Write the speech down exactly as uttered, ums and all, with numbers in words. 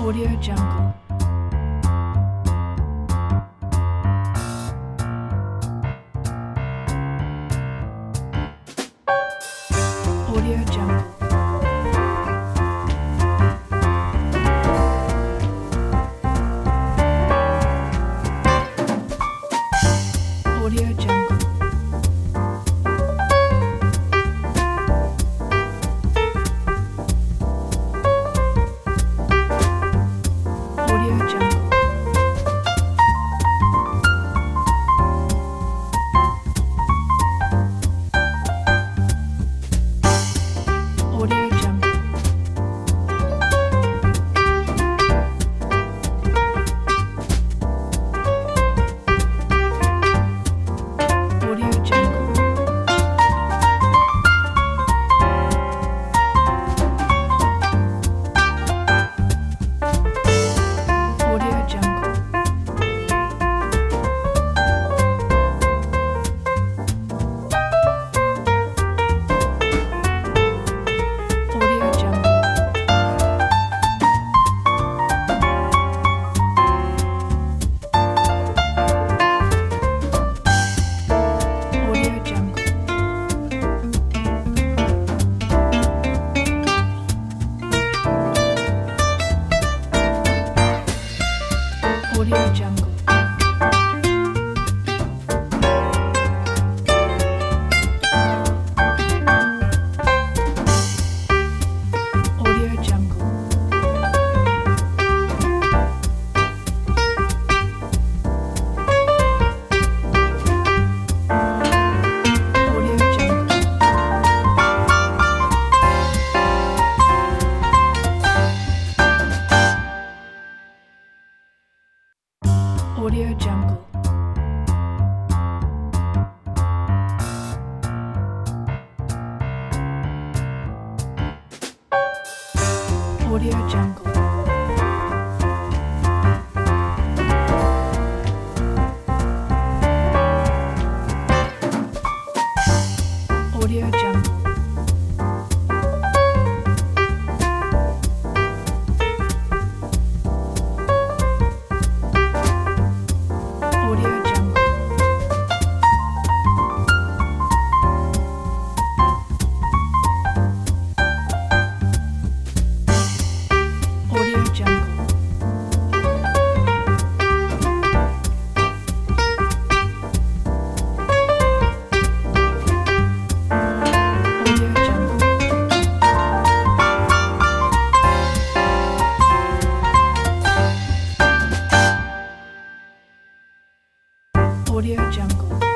Audio Jungle. Audio Jungle. Audio Jungle. Audio Jungle. Audio Jungle. Audio Jungle. Audio Jungle. Audio Jungle. Audio Jungle. Audio Jungle. Audio Jungle. Audio Jungle. Audio Jungle. Audio Jungle. Audio Jungle. Audio Jungle. Audio Jungle. Audio Jungle. Audio Jungle.